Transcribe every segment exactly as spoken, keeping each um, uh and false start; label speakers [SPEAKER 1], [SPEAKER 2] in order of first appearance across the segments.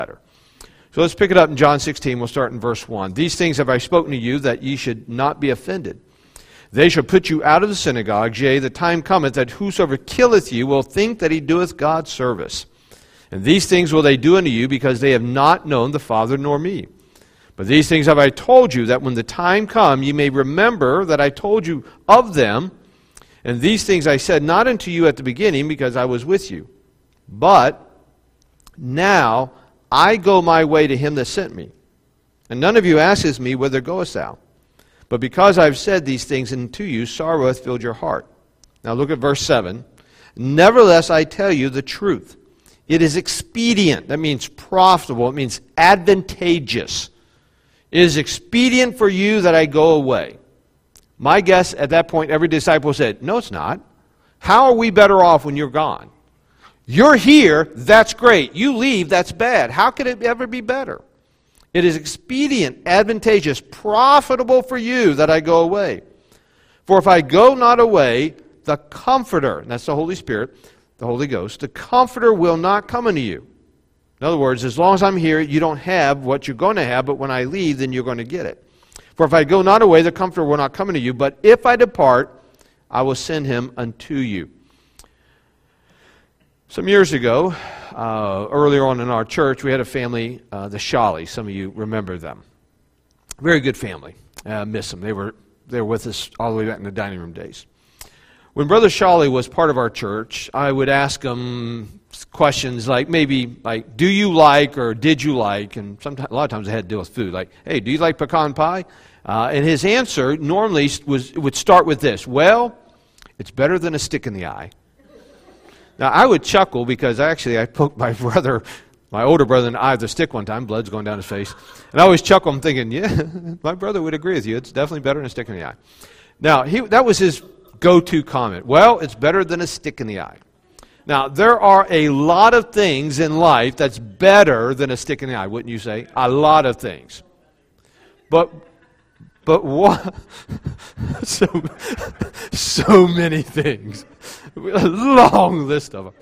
[SPEAKER 1] better. So let's pick it up in John sixteen. We'll start in verse one. These things have I spoken to you, that ye should not be offended. They shall put you out of the synagogues. Yea, the time cometh that whosoever killeth you will think that he doeth God service. And these things will they do unto you, because they have not known the Father nor me. But these things have I told you, that when the time come, ye may remember that I told you of them. And these things I said not unto you at the beginning, because I was with you. But now I go my way to him that sent me. And none of you asks me, whither goest thou? But because I have said these things unto you, sorrow hath filled your heart. Now look at verse seven. Nevertheless I tell you the truth. It is expedient. That means profitable. It means advantageous. It is expedient for you that I go away. My guess at that point, every disciple said, no, it's not. How are we better off when you're gone? You're here, that's great. You leave, that's bad. How could it ever be better? It is expedient, advantageous, profitable for you that I go away. For if I go not away, the Comforter, and that's the Holy Spirit, the Holy Ghost, the Comforter will not come unto you. In other words, as long as I'm here, you don't have what you're going to have, but when I leave, then you're going to get it. For if I go not away, the Comforter will not come unto you, but if I depart, I will send him unto you. Some years ago, uh, earlier on in our church, we had a family, uh, the Shawleys. Some of you remember them. Very good family. Uh, miss them. They were, they were with us all the way back in the dining room days. When Brother Shawley was part of our church, I would ask him questions like maybe like, do you like or did you like? And sometimes, a lot of times it had to do with food. Like, hey, do you like pecan pie? Uh, and his answer normally was would start with this: well, it's better than a stick in the eye. Now, I would chuckle because actually I poked my brother, my older brother, in the eye with a stick one time. Blood's going down his face. And I always chuckle. I'm thinking, yeah, my brother would agree with you. It's definitely better than a stick in the eye. Now, he, that was his go-to comment. Well, it's better than a stick in the eye. Now, there are a lot of things in life that's better than a stick in the eye, wouldn't you say? A lot of things. But but what? so, so many things. A long list of them.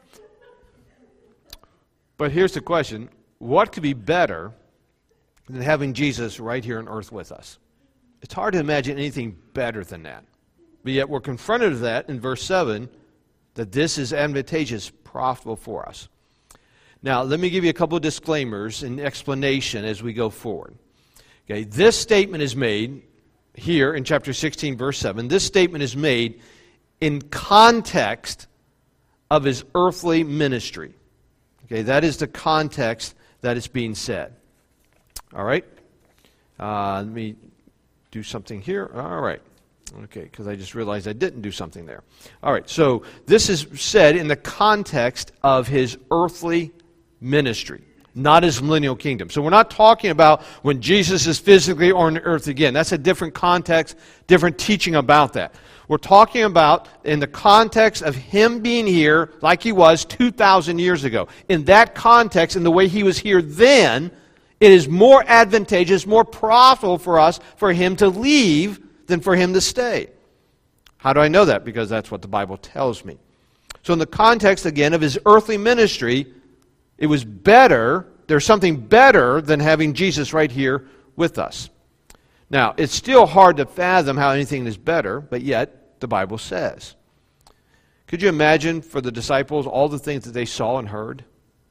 [SPEAKER 1] But here's the question. What could be better than having Jesus right here on earth with us? It's hard to imagine anything better than that. But yet we're confronted with that in verse seven, that this is advantageous, profitable for us. Now, let me give you a couple of disclaimers and explanation as we go forward. Okay, this statement is made here in chapter sixteen, verse seven. This statement is made in context of his earthly ministry. Okay, that is the context that is being said. All right? Uh, let me do something here. All right. Okay, because I just realized I didn't do something there. All right, so this is said in the context of his earthly ministry, not his millennial kingdom. So we're not talking about when Jesus is physically on earth again. That's a different context, different teaching about that. We're talking about in the context of him being here like he was two thousand years ago. In that context, in the way he was here then, it is more advantageous, more profitable for us for him to leave than for him to stay. How do I know that? Because that's what the Bible tells me. So in the context, again, of his earthly ministry, it was better, there's something better than having Jesus right here with us. Now, it's still hard to fathom how anything is better, but yet the Bible says. Could you imagine for the disciples all the things that they saw and heard?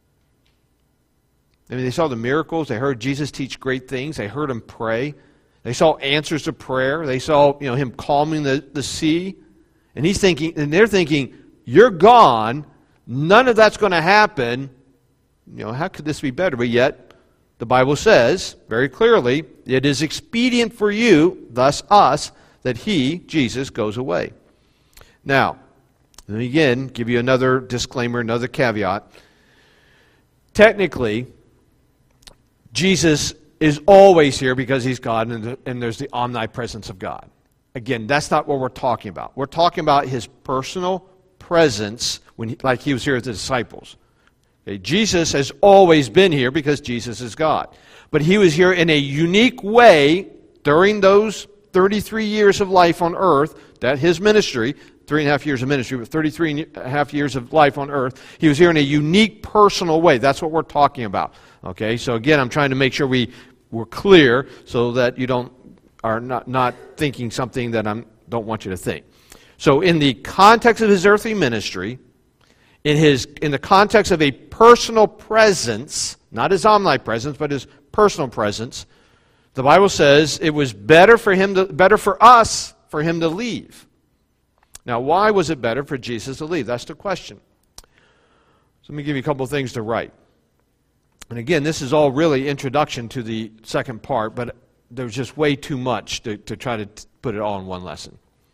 [SPEAKER 1] I mean, they saw the miracles, they heard Jesus teach great things, they heard him pray. They saw answers to prayer. They saw, you know, him calming the, the sea. And he's thinking, and they're thinking, you're gone. None of that's going to happen. You know, how could this be better? But yet, the Bible says very clearly, it is expedient for you, thus us, that he, Jesus, goes away. Now, let me again give you another disclaimer, another caveat. Technically, Jesus is always here because he's God, and, and there's the omnipresence of God. Again, that's not what we're talking about. We're talking about his personal presence, when he, like he was here with the disciples. Okay, Jesus has always been here because Jesus is God. But he was here in a unique way during those thirty-three years of life on earth, that his ministry, three and a half years of ministry, but thirty-three and a half years of life on earth. He was here in a unique personal way. That's what we're talking about. Okay, so again, I'm trying to make sure we, we're clear so that you don't are not, not thinking something that I don't want you to think. So in the context of his earthly ministry, in his in the context of a personal presence, not his omnipresence, but his personal presence, the Bible says it was better for him to, better for us for him to leave. Now, why was it better for Jesus to leave? That's the question. So let me give you a couple of things to write. And again, this is all really introduction to the second part, but there's just way too much to, to try to t- put it all in one lesson.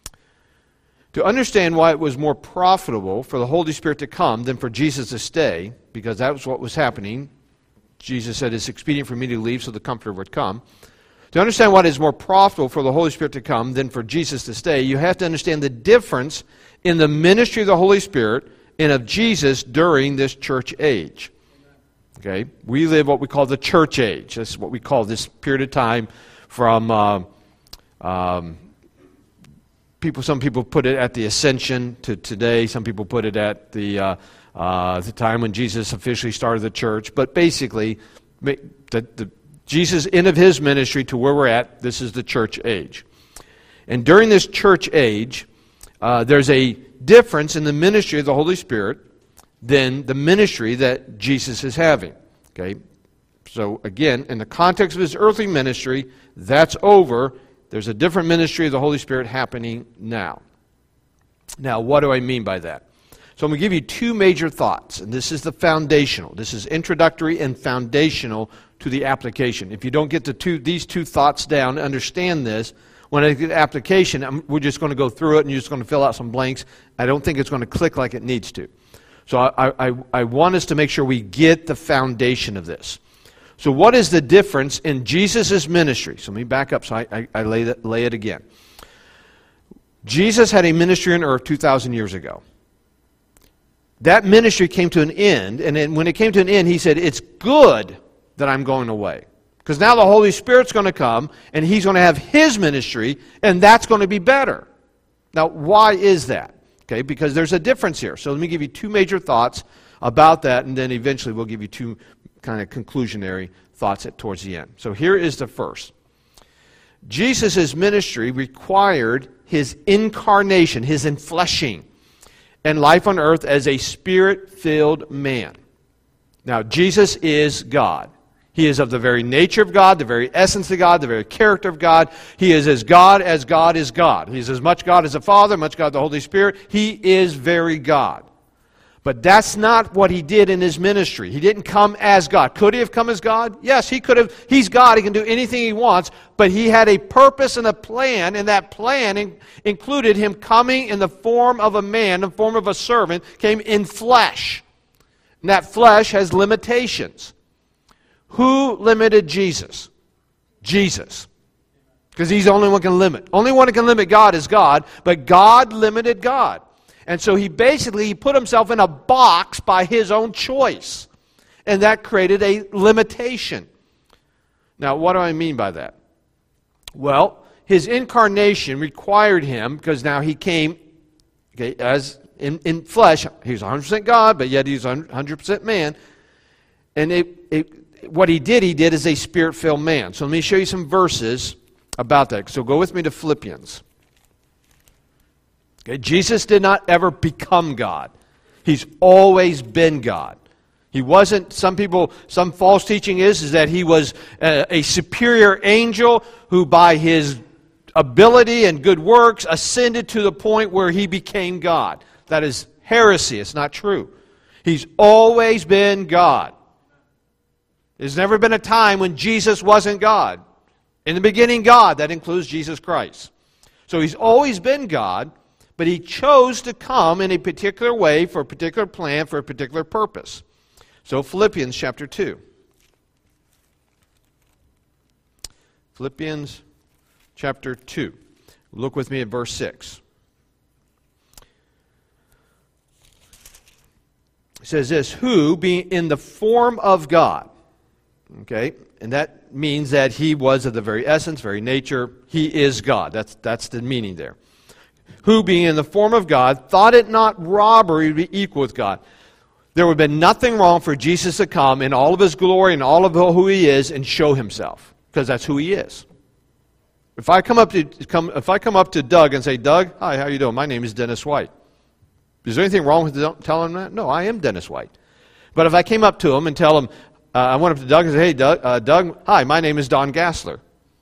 [SPEAKER 1] To understand why it was more profitable for the Holy Spirit to come than for Jesus to stay, because that was what was happening. Jesus said, it's expedient for me to leave so the Comforter would come. To understand why it is more profitable for the Holy Spirit to come than for Jesus to stay, you have to understand the difference in the ministry of the Holy Spirit and of Jesus during this church age. Okay? We live what we call the church age. This is what we call this period of time from... Uh, um, People, some people put it at the ascension to today. Some people put it at the uh, uh, the time when Jesus officially started the church. But basically, the, the Jesus' end of his ministry to where we're at, this is the church age. And during this church age, uh, there's a difference in the ministry of the Holy Spirit than the ministry that Jesus is having. Okay, so again, in the context of his earthly ministry, that's over. There's a different ministry of the Holy Spirit happening now. Now, what do I mean by that? So I'm going to give you two major thoughts, and this is the foundational. This is introductory and foundational to the application. If you don't get the two, these two thoughts down, understand this, when I get the application, I'm, we're just going to go through it and you're just going to fill out some blanks. I don't think it's going to click like it needs to. So I, I, I want us to make sure we get the foundation of this. So what is the difference in Jesus' ministry? So let me back up so I, I, I lay, that, lay it again. Jesus had a ministry on earth two thousand years ago. That ministry came to an end, and then when it came to an end, he said, it's good that I'm going away. Because now the Holy Spirit's going to come, and he's going to have his ministry, and that's going to be better. Now, why is that? Okay, because there's a difference here. So let me give you two major thoughts about that, and then eventually we'll give you two kind of conclusionary thoughts at, towards the end. So here is the first. Jesus' ministry required his incarnation, his enfleshing, and life on earth as a spirit-filled man. Now, Jesus is God. He is of the very nature of God, the very essence of God, the very character of God. He is as God as God is God. He is as much God as the Father, much God the Holy Spirit. He is very God. But that's not what he did in his ministry. He didn't come as God. Could he have come as God? Yes, he could have. He's God. He can do anything he wants. But he had a purpose and a plan, and that plan in, included him coming in the form of a man, in the form of a servant, came in flesh. And that flesh has limitations. Who limited Jesus? Jesus. Because he's the only one who can limit. Only one who can limit God is God, but God limited God. And so he basically he put himself in a box by his own choice. And that created a limitation. Now, what do I mean by that? Well, his incarnation required him, because now he came okay, as in, in flesh. He was one hundred percent God, but yet he was one hundred percent man. And it, it, what he did, he did as a spirit-filled man. So let me show you some verses about that. So go with me to Philippians. Okay, Jesus did not ever become God. He's always been God. He wasn't, some people, some false teaching is, is that he was a, a superior angel who by his ability and good works ascended to the point where he became God. That is heresy. It's not true. He's always been God. There's never been a time when Jesus wasn't God. In the beginning, God. That includes Jesus Christ. So he's always been God. But he chose to come in a particular way for a particular plan, for a particular purpose. So Philippians chapter two. Philippians chapter two. Look with me at verse six. It says this, who being in the form of God. Okay, and that means that he was of the very essence, very nature. He is God. That's, that's the meaning there. who being in the form of God, thought it not robbery to be equal with God. There would have been nothing wrong for Jesus to come in all of his glory and all of who he is and show himself, because that's who he is. If I come up to come, if I come up to Doug and say, Doug, hi, how you doing? My name is Dennis White. Is there anything wrong with telling him that? No, I am Dennis White. But if I came up to him and tell him, uh, I went up to Doug and said, hey, Doug, uh, Doug, hi, my name is Don Gassler.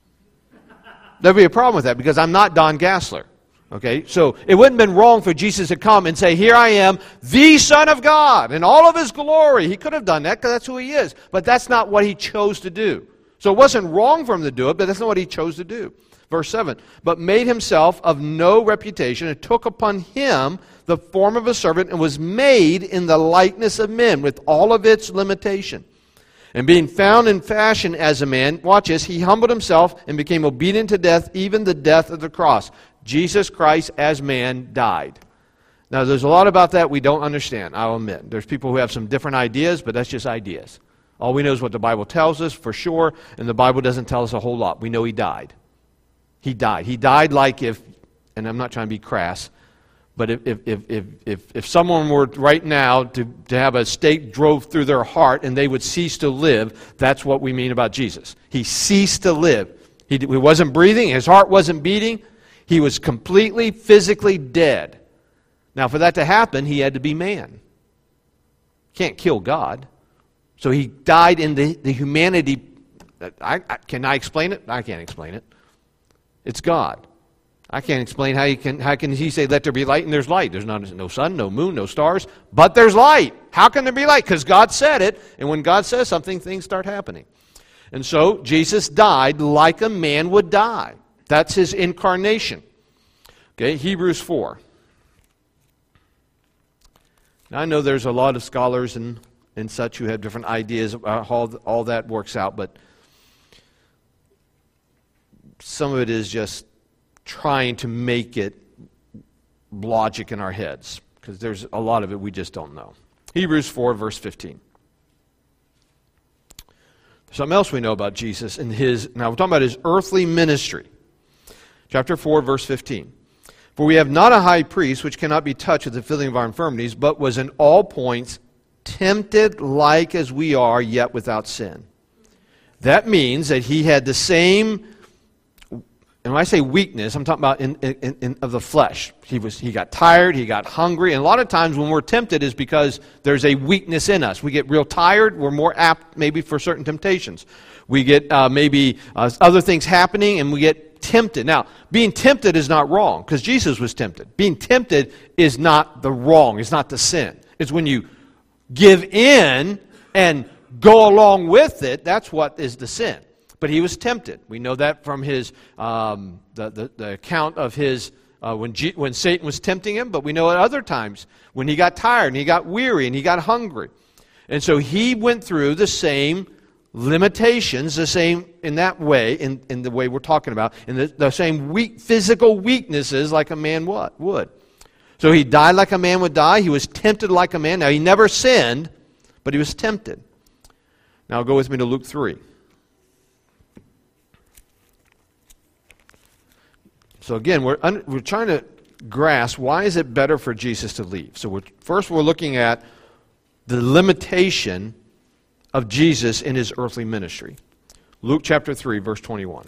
[SPEAKER 1] There'd be a problem with that because I'm not Don Gassler. Okay, so it wouldn't have been wrong for Jesus to come and say, here I am, the Son of God, in all of his glory. He could have done that because that's who he is. But that's not what he chose to do. So it wasn't wrong for him to do it, but that's not what he chose to do. Verse seven, but made himself of no reputation and took upon him the form of a servant and was made in the likeness of men with all of its limitation. And being found in fashion as a man, watch this, he humbled himself and became obedient to death, even the death of the cross. Jesus Christ as man died. Now there's a lot about that we don't understand, I'll admit. There's people who have some different ideas, but that's just ideas. All we know is what the Bible tells us for sure, and the Bible doesn't tell us a whole lot. We know he died. He died. He died like if, and I'm not trying to be crass, but if if if if if, if someone were right now to, to have a stake drove through their heart and they would cease to live, that's what we mean about Jesus. He ceased to live. He, he wasn't breathing. His heart wasn't beating. He was completely, physically dead. Now, for that to happen, he had to be man. Can't kill God. So he died in the, the humanity. I, I, can I explain it? I can't explain it. It's God. I can't explain how, you can, how can he say, let there be light, and there's light. There's not, no sun, no moon, no stars, but there's light. How can there be light? Because God said it, and when God says something, things start happening. And so Jesus died like a man would die. That's his incarnation. Okay, Hebrews four. Now, I know there's a lot of scholars and, and such who have different ideas about how all that works out, but some of it is just trying to make it logic in our heads, because there's a lot of it we just don't know. Hebrews four, verse fifteen. Something else we know about Jesus and his, now we're talking about his earthly ministry. Chapter four, verse fifteen. For we have not a high priest which cannot be touched with the feeling of our infirmities, but was in all points tempted like as we are, yet without sin. That means that he had the same, and when I say weakness, I'm talking about in, in, in, of the flesh. He was, he got tired, he got hungry, and a lot of times when we're tempted is because there's a weakness in us. We get real tired, we're more apt maybe for certain temptations. We get uh, maybe uh, other things happening, and we get tempted. Now, being tempted is not wrong, because Jesus was tempted. Being tempted is not the wrong, it's not the sin. It's when you give in and go along with it, that's what is the sin. But he was tempted. We know that from his um, the, the, the account of his uh, when G, when Satan was tempting him. But we know at other times when he got tired and he got weary and he got hungry, and so he went through the same limitations, the same in that way, in, in the way we're talking about, in the, the same weak physical weaknesses like a man what would. So he died like a man would die. He was tempted like a man. Now he never sinned, but he was tempted. Now go with me to Luke three. So again, we're, un, we're trying to grasp why is it better for Jesus to leave. So we're, first we're looking at the limitation of Jesus in his earthly ministry. Luke chapter three, verse twenty-one.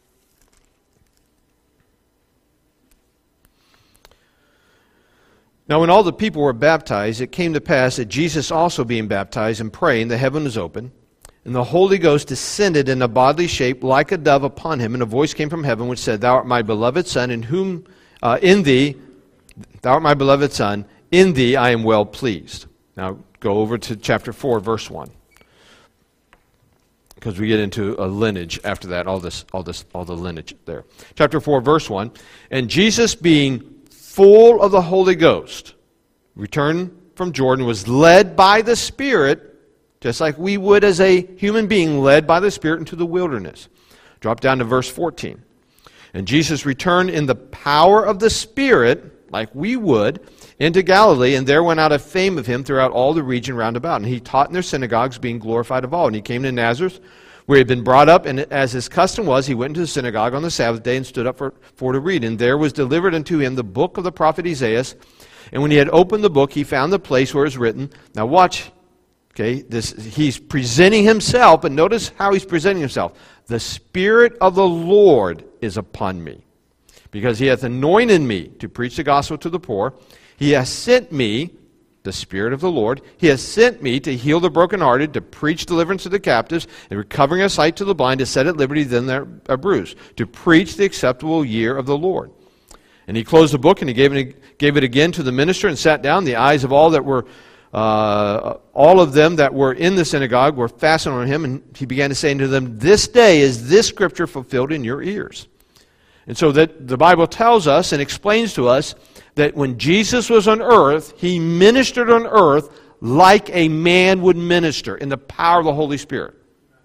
[SPEAKER 1] Now when all the people were baptized, it came to pass that Jesus also being baptized and praying, the heaven was opened, and the Holy Ghost descended in a bodily shape like a dove upon him, and a voice came from heaven which said, Thou art my beloved Son, in whom uh, in thee, thou art my beloved Son, in thee I am well pleased. Now go over to chapter four, verse one. Because we get into a lineage after that, all this, all this, all the lineage there. Chapter four, verse one. And Jesus, being full of the Holy Ghost, returned from Jordan, was led by the Spirit, just like we would as a human being, led by the Spirit into the wilderness. Drop down to verse fourteen. And Jesus returned in the power of the Spirit, like we would, into Galilee, and there went out a fame of him throughout all the region round about. And he taught in their synagogues, being glorified of all. And he came to Nazareth, where he had been brought up, and as his custom was, he went into the synagogue on the Sabbath day and stood up for, for to read. And there was delivered unto him the book of the prophet Isaiah. And when he had opened the book, he found the place where it was written. Now watch, okay, this, he's presenting himself, but notice how he's presenting himself. The Spirit of the Lord is upon me, because he hath anointed me to preach the gospel to the poor. He has sent me, the Spirit of the Lord, he has sent me to heal the brokenhearted, to preach deliverance to the captives, and recovering of sight to the blind, to set at liberty them that are bruised, to preach the acceptable year of the Lord. And he closed the book, and he gave it, gave it again to the minister, and sat down. The eyes of all that were, uh, all of them that were in the synagogue were fastened on him, and he began to say unto them, this day is this scripture fulfilled in your ears. And so that the Bible tells us and explains to us that when Jesus was on earth, he ministered on earth like a man would minister in the power of the Holy Spirit.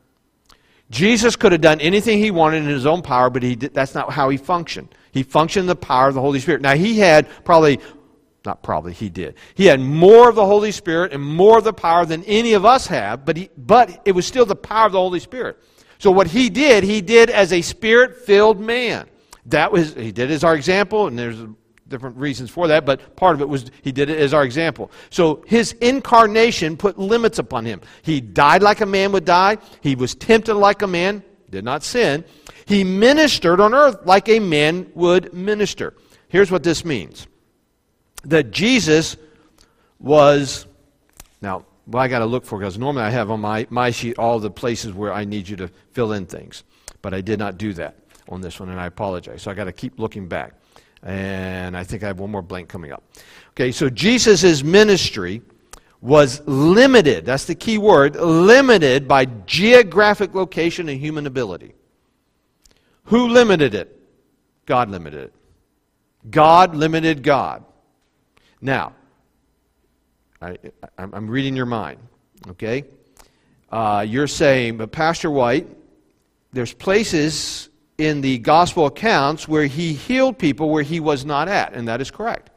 [SPEAKER 1] Jesus could have done anything he wanted in his own power, but he did, that's not how he functioned. He functioned in the power of the Holy Spirit. Now he had probably, not probably, he did. He had more of the Holy Spirit and more of the power than any of us have, but, he, but it was still the power of the Holy Spirit. So what he did, he did as a Spirit-filled man. That was, he did as our example, and there's different reasons for that, but part of it was he did it as our example. So his incarnation put limits upon him. He died like a man would die. He was tempted like a man, did not sin. He ministered on earth like a man would minister. Here's what this means. That Jesus was, now, well, I got to look for, because normally I have on my, my sheet all the places where I need you to fill in things. But I did not do that on this one, and I apologize. So I got to keep looking back. And I think I have one more blank coming up. Okay, so Jesus' ministry was limited, that's the key word, limited by geographic location and human ability. Who limited it? God limited it. God limited God. Now, I, I'm reading your mind, okay? Uh, you're saying, but Pastor White, there's places in the gospel accounts where he healed people where he was not at, and that is correct.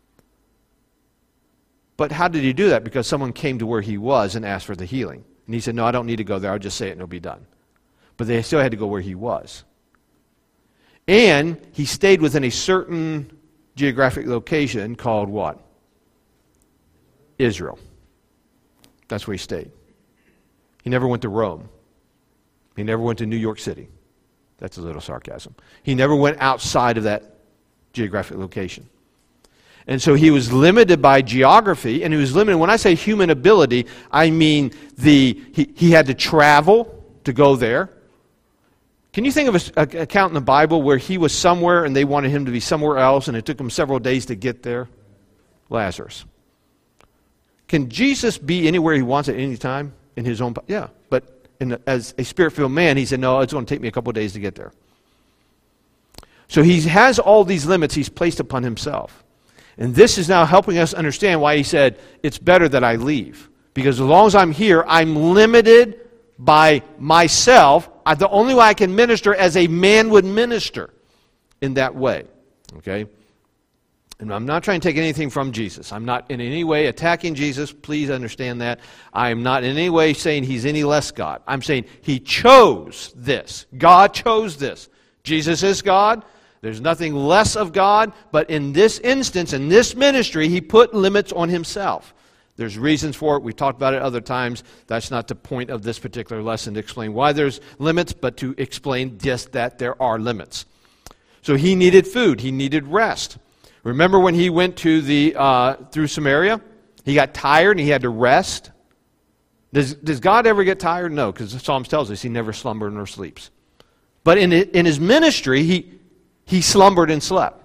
[SPEAKER 1] But how did he do that? Because someone came to where he was and asked for the healing. And he said, no, I don't need to go there, I'll just say it and it'll be done. But they still had to go where he was. And he stayed within a certain geographic location called what? Israel. That's where he stayed. He never went to Rome. He never went to New York City. That's a little sarcasm. He never went outside of that geographic location. And so he was limited by geography, and he was limited. When I say human ability, I mean the he, he had to travel to go there. Can you think of an account in the Bible where he was somewhere and they wanted him to be somewhere else, and it took him several days to get there? Lazarus. Can Jesus be anywhere he wants at any time in his own? Yeah, but in the, as a Spirit-filled man, he said, no, it's going to take me a couple of days to get there. So he has all these limits he's placed upon himself. And this is now helping us understand why he said, it's better that I leave. Because as long as I'm here, I'm limited by myself. I, the only way I can minister as a man would minister in that way. Okay? And I'm not trying to take anything from Jesus. I'm not in any way attacking Jesus. Please understand that. I am not in any way saying he's any less God. I'm saying he chose this. God chose this. Jesus is God. There's nothing less of God. But in this instance, in this ministry, he put limits on himself. There's reasons for it. We've talked about it other times. That's not the point of this particular lesson to explain why there's limits, but to explain just that there are limits. So he needed food. He needed rest. Remember when he went to the uh, through Samaria? He got tired and he had to rest. Does, does God ever get tired? No, because the Psalms tells us he never slumbers nor sleeps. But in, in his ministry, he, he slumbered and slept.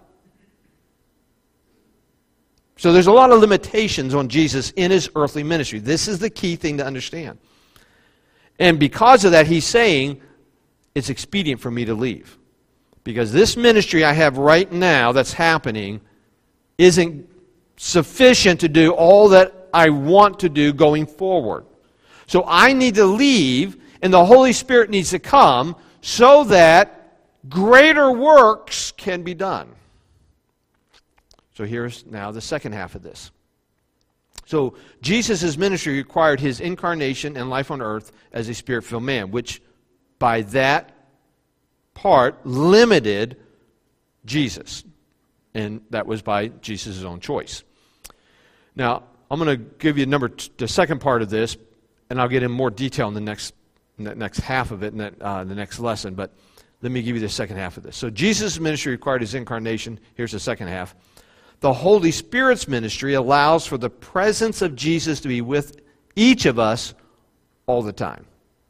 [SPEAKER 1] So there's a lot of limitations on Jesus in his earthly ministry. This is the key thing to understand. And because of that, he's saying, it's expedient for me to leave. Because this ministry I have right now that's happening isn't sufficient to do all that I want to do going forward. So I need to leave, and the Holy Spirit needs to come so that greater works can be done. So here's now the second half of this. So Jesus' ministry required his incarnation and life on earth as a Spirit-filled man, which by that part, limited Jesus. And that was by Jesus' own choice. Now, I'm going to give you number t- the second part of this, and I'll get in more detail in the next, in the next half of it, in that, uh, the next lesson. But let me give you the second half of this. So Jesus' ministry required his incarnation. Here's the second half. The Holy Spirit's ministry allows for the presence of Jesus to be with each of us all the time.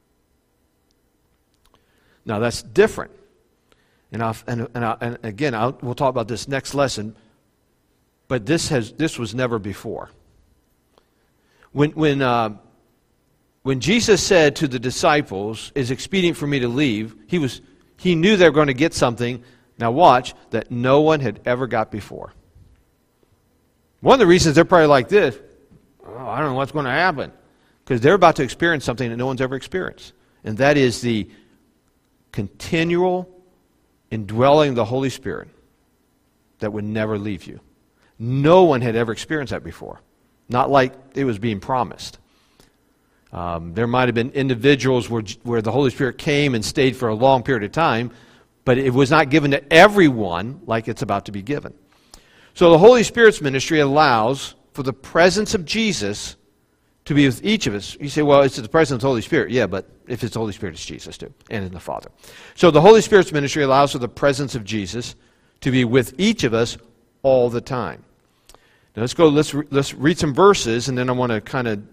[SPEAKER 1] Now that's different. And, I'll, and, and, I'll, and again, I'll, we'll talk about this next lesson. But this has this was never before. When when uh, when Jesus said to the disciples, "It's expedient for me to leave," he was he knew they were going to get something. Now watch, that no one had ever got before. One of the reasons they're probably like this, oh, I don't know what's going to happen, because they're about to experience something that no one's ever experienced, and that is the continual indwelling of the Holy Spirit that would never leave you. No one had ever experienced that before. Not like it was being promised. Um, there might have been individuals where, where the Holy Spirit came and stayed for a long period of time, but it was not given to everyone like it's about to be given. So the Holy Spirit's ministry allows for the presence of Jesus to be with each of us. You say, well, it's the presence of the Holy Spirit. Yeah, but if it's the Holy Spirit, it's Jesus too, and in the Father. So the Holy Spirit's ministry allows for the presence of Jesus to be with each of us all the time. Now let's go, let's, re- let's read some verses, and then I want to kind of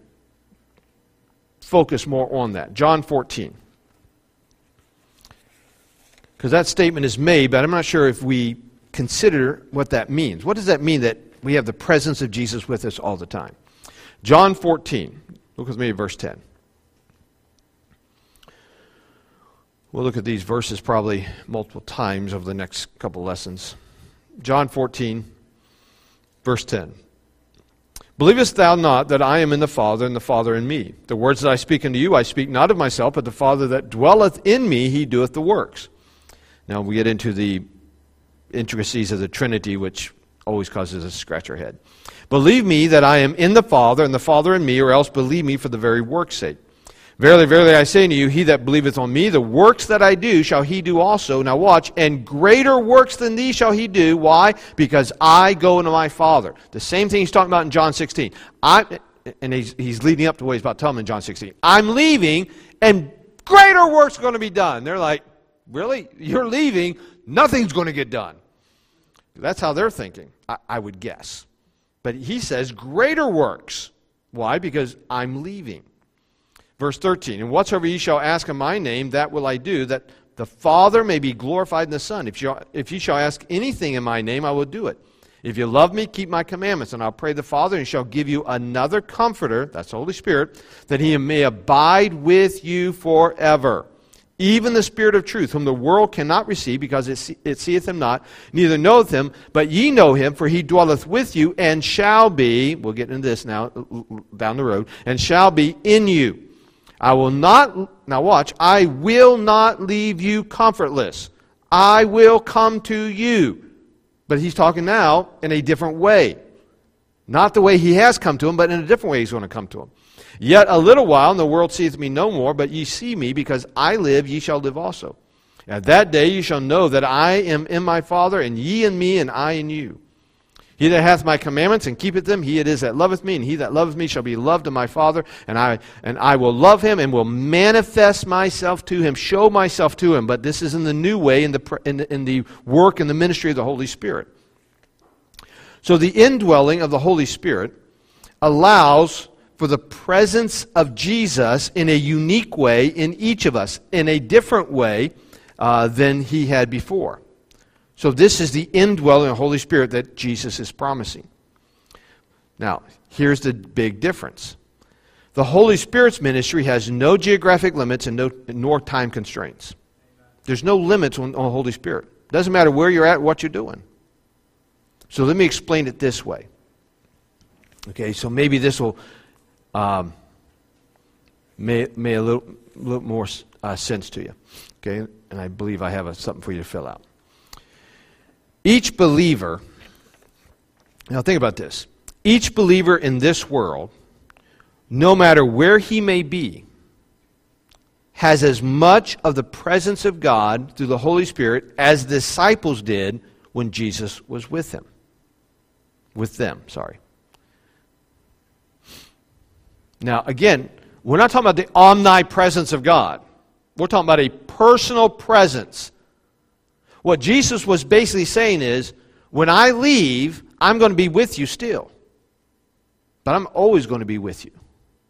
[SPEAKER 1] focus more on that. John fourteen. Because that statement is made, but I'm not sure if we consider what that means. What does that mean that we have the presence of Jesus with us all the time? John fourteen. Look with me at verse ten. We'll look at these verses probably multiple times over the next couple lessons. John fourteen, verse ten. Believest thou not that I am in the Father, and the Father in me? The words that I speak unto you, I speak not of myself, but the Father that dwelleth in me, he doeth the works. Now we get into the intricacies of the Trinity, which always causes us to scratch our head. Believe me that I am in the Father, and the Father in me, or else believe me for the very work's sake. Verily, verily, I say unto you, he that believeth on me, the works that I do shall he do also. Now watch, and greater works than these shall he do. Why? Because I go unto my Father. The same thing he's talking about in John sixteen. I, and he's, he's leading up to what he's about to tell them in John sixteen. I'm leaving, and greater works are going to be done. They're like, really? You're leaving? Nothing's going to get done. That's how they're thinking, I, I would guess. But he says, greater works. Why? Because I'm leaving. Verse thirteen, and whatsoever ye shall ask in my name, that will I do, that the Father may be glorified in the Son. If you, if ye shall ask anything in my name, I will do it. If you love me, keep my commandments, and I'll pray the Father, and he shall give you another Comforter, that's the Holy Spirit, that he may abide with you forever. Even the Spirit of truth, whom the world cannot receive, because it, see, it seeth him not, neither knoweth him, but ye know him, for he dwelleth with you, and shall be, we'll get into this now, down the road, and shall be in you. I will not, now watch, I will not leave you comfortless. I will come to you. But he's talking now in a different way. Not the way he has come to him, but in a different way he's going to come to him. Yet a little while, and the world seeth me no more, but ye see me, because I live, ye shall live also. At that day ye shall know that I am in my Father, and ye in me, and I in you. He that hath my commandments and keepeth them, he it is that loveth me, and he that loveth me shall be loved of my Father, and I and I will love him, and will manifest myself to him, show myself to him. But this is in the new way, in the in the, in the work and the ministry of the Holy Spirit. So the indwelling of the Holy Spirit allows for the presence of Jesus in a unique way in each of us, in a different way uh, than he had before. So this is the indwelling of the Holy Spirit that Jesus is promising. Now, here's the big difference. The Holy Spirit's ministry has no geographic limits and no nor time constraints. There's no limits on, on the Holy Spirit. Doesn't matter where you're at, what you're doing. So let me explain it this way. Okay, so maybe this will um, make, make a little, little more uh, sense to you. Okay, and I believe I have a, something for you to fill out. Each believer, now think about this. Each believer in this world, no matter where he may be, has as much of the presence of God through the Holy Spirit as the disciples did when Jesus was with him. With them, sorry. Now, again, we're not talking about the omnipresence of God. We're talking about a personal presence. What Jesus was basically saying is, when I leave, I'm going to be with you still. But I'm always going to be with you.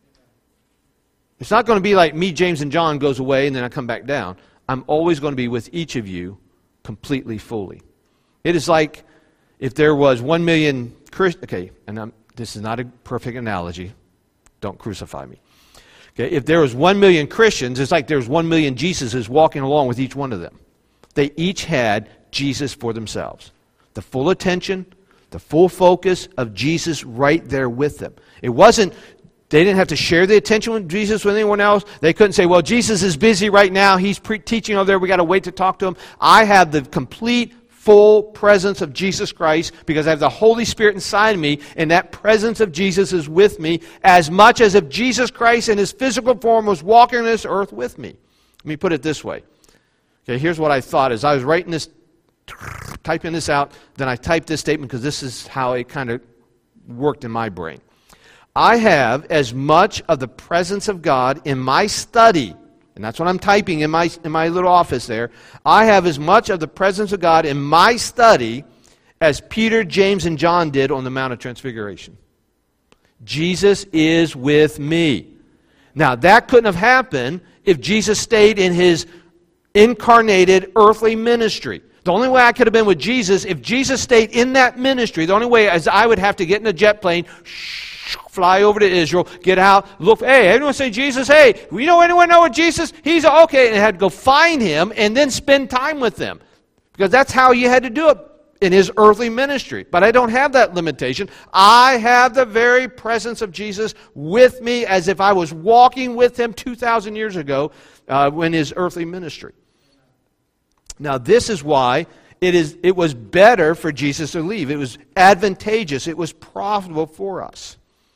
[SPEAKER 1] It's not going to be like me, James, and John goes away and then I come back down. I'm always going to be with each of you completely, fully. It is like if there was one million Christians. Okay, and I'm, this is not a perfect analogy. Don't crucify me. Okay, if there was one million Christians, it's like there's one million Jesuses walking along with each one of them. They each had Jesus for themselves. The full attention, the full focus of Jesus right there with them. It wasn't, they didn't have to share the attention with Jesus with anyone else. They couldn't say, well, Jesus is busy right now. He's pre- teaching over there. We got to wait to talk to him. I have the complete, full presence of Jesus Christ because I have the Holy Spirit inside of me, and that presence of Jesus is with me as much as if Jesus Christ in his physical form was walking this earth with me. Let me put it this way. Okay, here's what I thought as I was writing this, typing this out, then I typed this statement because this is how it kind of worked in my brain. I have as much of the presence of God in my study, and that's what I'm typing in my, in my little office there. I have as much of the presence of God in my study as Peter, James, and John did on the Mount of Transfiguration. Jesus is with me. Now, that couldn't have happened if Jesus stayed in his incarnated earthly ministry. The only way I could have been with Jesus, if Jesus stayed in that ministry, the only way is I would have to get in a jet plane, fly over to Israel, get out, look, hey, anyone say Jesus? Hey, you know anyone know what Jesus? He's okay. And I had to go find him and then spend time with them. Because that's how you had to do it in his earthly ministry. But I don't have that limitation. I have the very presence of Jesus with me as if I was walking with him two thousand years ago uh, in his earthly ministry. Now, this is why it is. It was better for Jesus to leave. It was advantageous. It was profitable for us.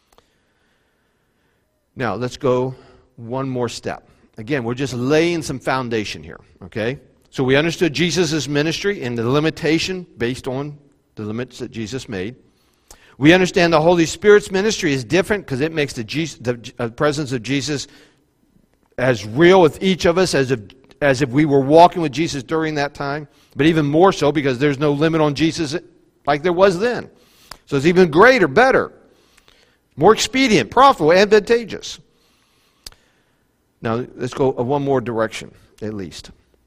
[SPEAKER 1] Now, let's go one more step. Again, we're just laying some foundation here, okay? So we understood Jesus' ministry and the limitation based on the limits that Jesus made. We understand the Holy Spirit's ministry is different because it makes the, Jesus, the uh, presence of Jesus as real with each of us as if as if we were walking with Jesus during that time, but even more so because there's no limit on Jesus like there was then. So it's even greater, better, more expedient, profitable, advantageous. Now, let's go one more direction, at least.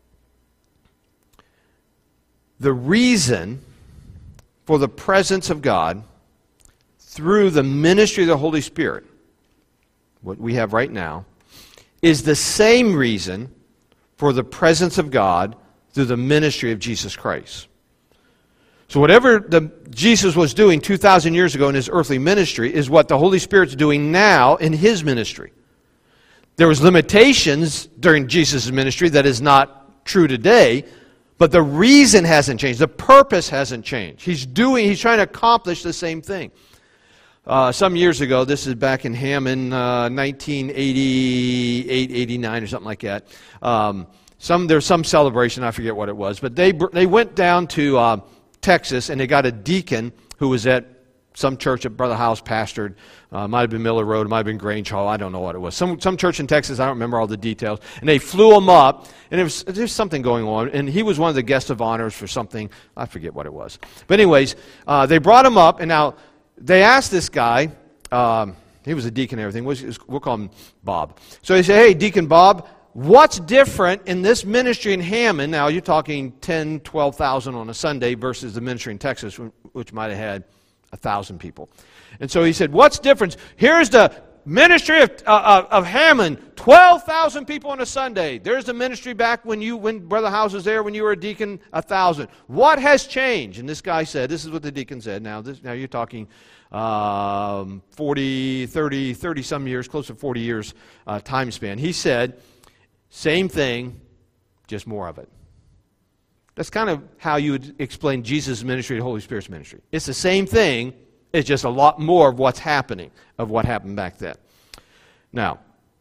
[SPEAKER 1] The reason for the presence of God through the ministry of the Holy Spirit, what we have right now, is the same reason for the presence of God through the ministry of Jesus Christ. So whatever the, Jesus was doing two thousand years ago in his earthly ministry is what the Holy Spirit's doing now in his ministry. There was limitations during Jesus' ministry that is not true today, but the reason hasn't changed. The purpose hasn't changed. He's doing, he's trying to accomplish the same thing. Uh, some years ago, this is back in Hammond, uh, nineteen eighty-eight, eighty-nine or something like that. Um, some There's some celebration, I forget what it was, but they they went down to uh, Texas and they got a deacon who was at some church that Brother House pastored. Uh, might have been Miller Road, might have been Grange Hall, I don't know what it was. Some some church in Texas, I don't remember all the details. And they flew him up, and there was, there was something going on, and he was one of the guests of honors for something, I forget what it was. But anyways, uh, they brought him up, and now they asked this guy, um, he was a deacon and everything, we'll, we'll call him Bob. So they said, hey, Deacon Bob, what's different in this ministry in Hammond? Now you're talking ten, twelve thousand on a Sunday versus the ministry in Texas, which might have had one thousand people. And so he said, what's different? Here's the ministry of, uh, of Hammond, twelve thousand people on a Sunday. There's the ministry back when you, when Brother House was there, when you were a deacon, one thousand. What has changed? And this guy said, this is what the deacon said. Now, this, now you're talking um, forty, thirty, thirty some years, close to forty years uh, time span. He said, same thing, just more of it. That's kind of how you would explain Jesus' ministry and Holy Spirit's ministry. It's the same thing, it's just a lot more of what's happening, of what happened back then. Now,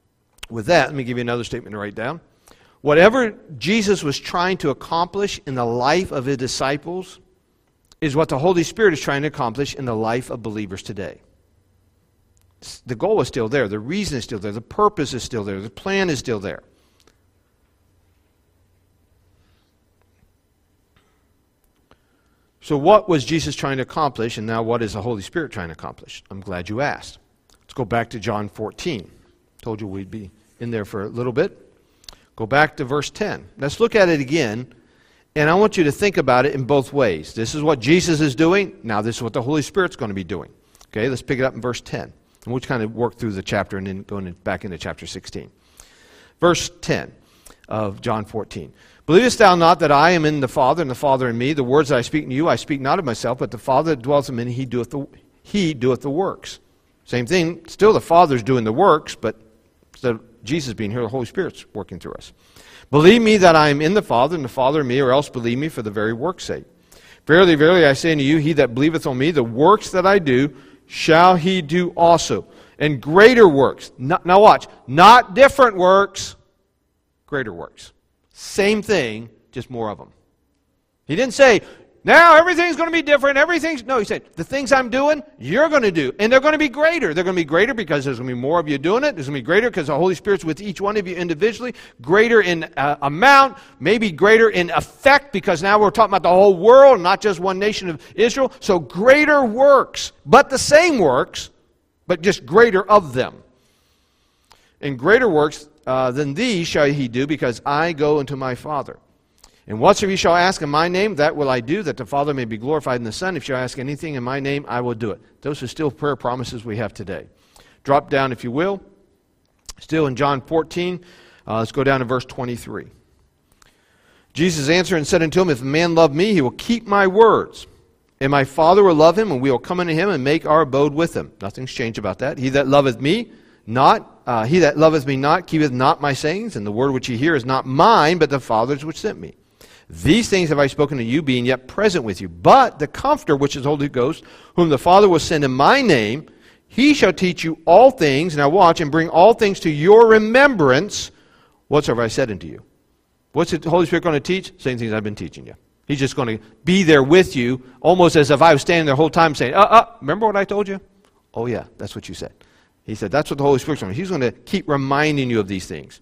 [SPEAKER 1] With that, let me give you another statement to write down. Whatever Jesus was trying to accomplish in the life of his disciples is what the Holy Spirit is trying to accomplish in the life of believers today. The goal is still there. The reason is still there. The purpose is still there. The plan is still there. So what was Jesus trying to accomplish, and now what is the Holy Spirit trying to accomplish? I'm glad you asked. Let's go back to John fourteen. Told you we'd be in there for a little bit. Go back to verse ten. Let's look at it again, and I want you to think about it in both ways. This is what Jesus is doing. Now this is what the Holy Spirit's going to be doing. Okay, let's pick it up in verse ten. And we'll kind of work through the chapter and then go in, back into chapter sixteen. Verse ten of John fourteen. Believest thou not that I am in the Father, and the Father in me? The words that I speak to you, I speak not of myself, but the Father that dwells in me, he doeth the, he doeth the works. Same thing, still the Father's doing the works, but instead of Jesus being here, the Holy Spirit's working through us. Believe me that I am in the Father, and the Father in me, or else believe me for the very work's sake. Verily, verily, I say unto you, he that believeth on me, the works that I do, shall he do also. And greater works. Not, now watch. Not different works. Greater works. Same thing, just more of them. He didn't say, now everything's going to be different. Everything's... No, he said, the things I'm doing, you're going to do. And they're going to be greater. They're going to be greater because there's going to be more of you doing it. There's going to be greater because the Holy Spirit's with each one of you individually. Greater in uh, amount. Maybe greater in effect because now we're talking about the whole world, not just one nation of Israel. So greater works, but the same works, but just greater of them. And greater works uh, than these shall he do, because I go unto my Father. And whatsoever ye shall ask in my name, that will I do, that the Father may be glorified in the Son. If you shall ask anything in my name, I will do it. Those are still prayer promises we have today. Drop down, if you will. Still in John fourteen, uh, let's go down to verse twenty-three. Jesus answered and said unto him, if a man love me, he will keep my words. And my Father will love him, and we will come unto him and make our abode with him. Nothing's changed about that. He that loveth me, not, uh, he that loveth me not, keepeth not my sayings, and the word which ye hear is not mine, but the Father's which sent me. These things have I spoken to you, being yet present with you. But the Comforter, which is the Holy Ghost, whom the Father will send in my name, he shall teach you all things, now watch, and bring all things to your remembrance, whatsoever I said unto you. What's the Holy Spirit going to teach? Same things I've been teaching you. He's just going to be there with you, almost as if I was standing there the whole time saying, uh, uh, remember what I told you? Oh yeah, that's what you said. He said, that's what the Holy Spirit's going to do. He's going to keep reminding you of these things.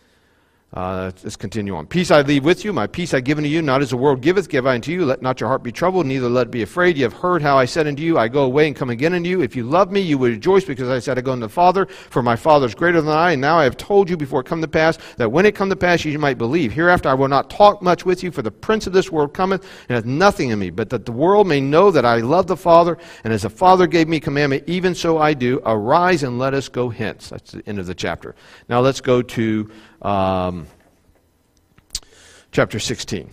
[SPEAKER 1] Uh, let's continue on. Peace I leave with you, my peace I give unto you, not as the world giveth, give I unto you. Let not your heart be troubled, neither let it be afraid. You have heard how I said unto you, I go away and come again unto you. If you love me, you will rejoice, because I said I go unto the Father, for my Father is greater than I. And now I have told you before it come to pass, that when it come to pass you might believe. Hereafter I will not talk much with you, for the prince of this world cometh, and hath nothing in me, but that the world may know that I love the Father, and as the Father gave me commandment, even so I do. Arise and let us go hence. That's the end of the chapter. Now let's go to... Um, Chapter sixteen.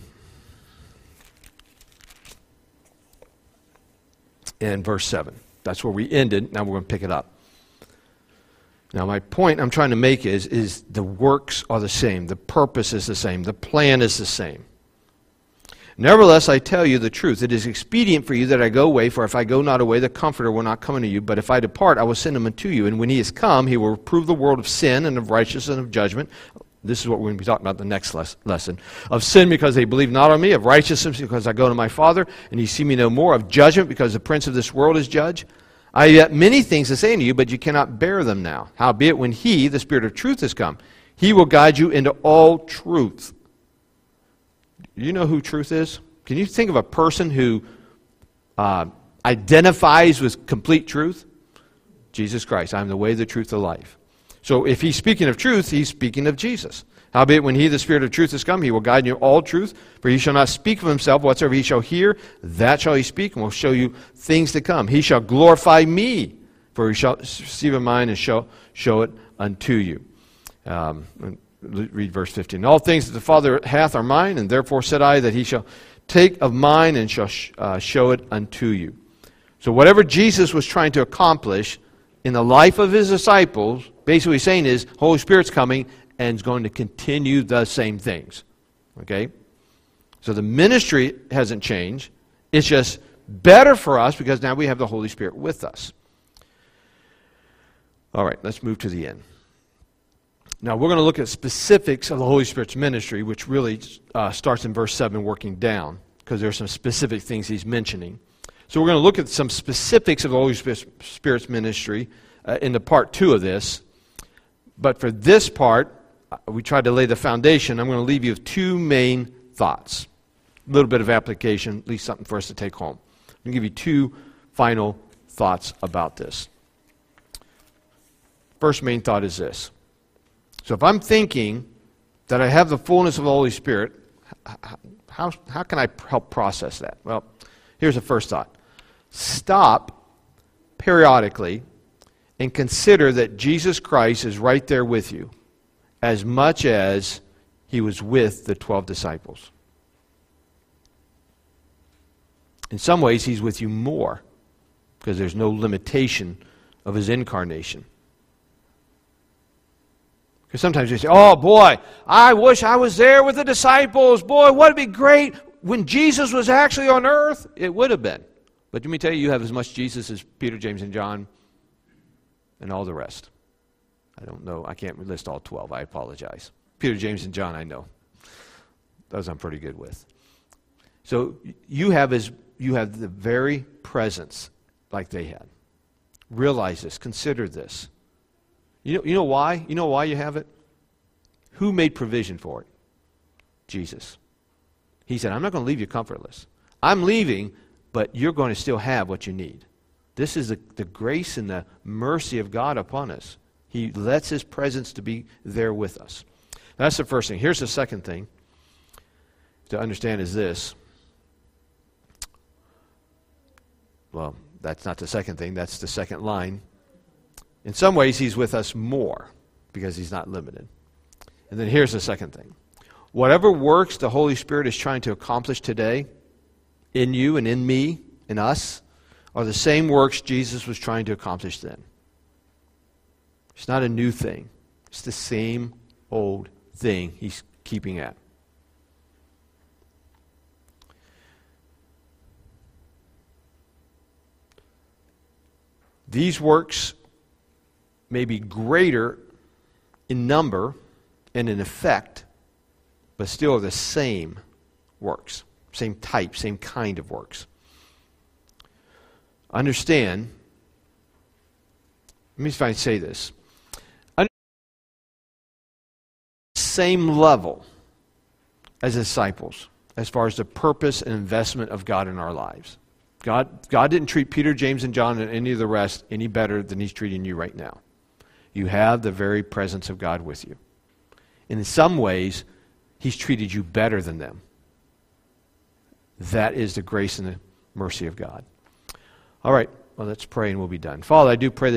[SPEAKER 1] And verse seven. That's where we ended. Now we're going to pick it up. Now my point I'm trying to make is, is the works are the same. The purpose is the same. The plan is the same. Nevertheless, I tell you the truth. It is expedient for you that I go away, for if I go not away, the Comforter will not come unto you. But if I depart, I will send him unto you. And when he is come, he will reprove the world of sin and of righteousness and of judgment. This is what we're going to be talking about the next les- lesson. Of sin, because they believe not on me. Of righteousness, because I go to my Father, and ye see me no more. Of judgment, because the prince of this world is judge. I have yet many things to say unto you, but you cannot bear them now. Howbeit, when he, the Spirit of truth, is come, he will guide you into all truth. Do you know who truth is? Can you think of a person who uh, identifies with complete truth? Jesus Christ. I am the way, the truth, the life. So if he's speaking of truth, he's speaking of Jesus. Howbeit, when he, the Spirit of truth, is come, he will guide you in all truth. For he shall not speak of himself. Whatsoever he shall hear, that shall he speak, and will show you things to come. He shall glorify me, for he shall receive of mine and shall show it unto you. Um, read verse fifteen. All things that the Father hath are mine, and therefore said I that he shall take of mine and shall sh- uh, show it unto you. So whatever Jesus was trying to accomplish in the life of his disciples, basically what he's saying is, Holy Spirit's coming and is going to continue the same things. Okay? So the ministry hasn't changed. It's just better for us because now we have the Holy Spirit with us. All right, let's move to the end. Now, we're going to look at specifics of the Holy Spirit's ministry, which really uh, starts in verse seven working down, because there are some specific things he's mentioning. So we're going to look at some specifics of the Holy Spirit's ministry uh, in the part two of this. But for this part, we tried to lay the foundation. I'm going to leave you with two main thoughts. A little bit of application, at least something for us to take home. I'm going to give you two final thoughts about this. First main thought is this. So if I'm thinking that I have the fullness of the Holy Spirit, how, how can I help process that? Well, here's the first thought. Stop periodically and consider that Jesus Christ is right there with you as much as he was with the twelve disciples. In some ways, he's with you more because there's no limitation of his incarnation. Because sometimes you say, oh boy, I wish I was there with the disciples. Boy, would it be great when Jesus was actually on earth? It would have been. But let me tell you, you have as much Jesus as Peter, James, and John and all the rest. I don't know. I can't list all twelve. I apologize. Peter, James, and John, I know. Those I'm pretty good with. So you have as you have the very presence like they had. Realize this. Consider this. You know, you know why? You know why you have it? Who made provision for it? Jesus. He said, I'm not going to leave you comfortless. I'm leaving, but you're going to still have what you need. This is the, the grace and the mercy of God upon us. He lets his presence to be there with us. That's the first thing. Here's the second thing to understand is this. Well, that's not the second thing. That's the second line. In some ways, he's with us more because he's not limited. And then here's the second thing. Whatever works the Holy Spirit is trying to accomplish today in you and in me, in us, are the same works Jesus was trying to accomplish then. It's not a new thing. It's the same old thing he's keeping at. These works may be greater in number and in effect, but still are the same works, same type, same kind of works. Understand, let me try and say this. Same level as disciples as far as the purpose and investment of God in our lives. God, God didn't treat Peter, James, and John and any of the rest any better than he's treating you right now. You have the very presence of God with you. And in some ways, he's treated you better than them. That is the grace and the mercy of God. All right, well, let's pray and we'll be done. Father, I do pray that